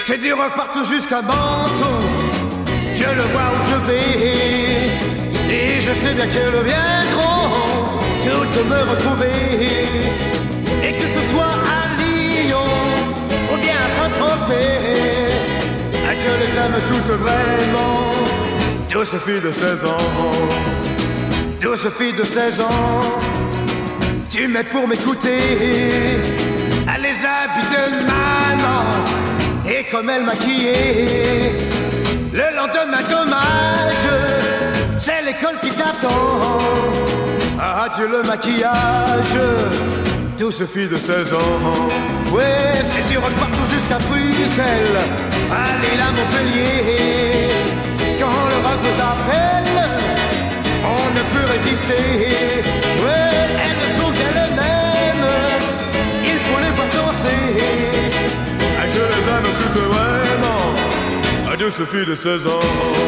C'est du rock partout jusqu'à Menton. Je le vois où je vais. Et je sais bien qu'elle viendront toutes me retrouver. Et que ce soit à Lyon ou bien à Saint-Tropez, je les aime toutes vraiment. Douce fille de 16 ans, douce fille de 16 ans, tu m'aides pour m'écouter. Elle les habits de maman et comme elle maquillait. Le lendemain dommage, c'est l'école qui t'attend. Adieu le maquillage, douce fille de 16 ans. Ouais, c'est du rock partout jusqu'à Bruxelles. Allez là Montpellier. Quand le rock vous appelle, on ne peut résister. Ouais, elles sont bien les mêmes, il faut les voir danser. Ah, je les aime toutes vraiment. Adieu ce fille de 16 ans.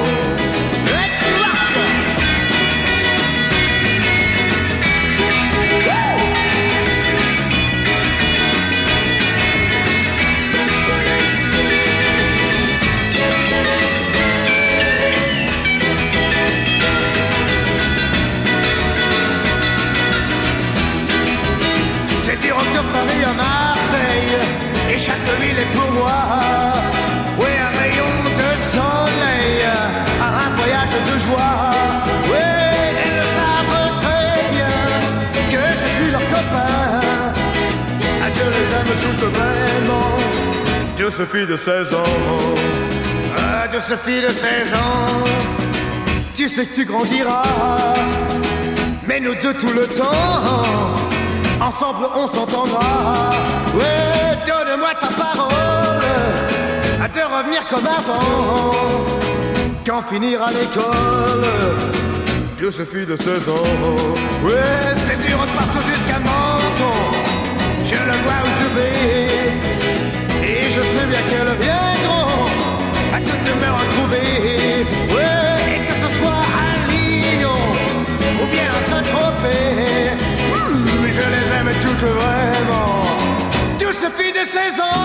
Paris à Marseille, et chaque ville est pour moi. Oui, un rayon de soleil, un voyage de joie. Oui, elles savent très bien que je suis leur copain. Ah, je les aime toutes vraiment. Douce fille de 16 ans. Ah, douce fille de 16 ans. Tu sais que tu grandiras, mais nous deux tout le temps. Ensemble on s'entendra. Ouais, donne-moi ta parole de revenir comme avant. Quand finira l'école, douce fille de 16 ans. Ouais, c'est du rock partout jusqu'à Menton. Je le vois où je vais. Et je sais bien qu'elles viendront à toutes me retrouver. Ouais, et que ce soit à Lyon ou bien à Saint-Tropez, je les aime toutes vraiment. Douce fille de 16 ans.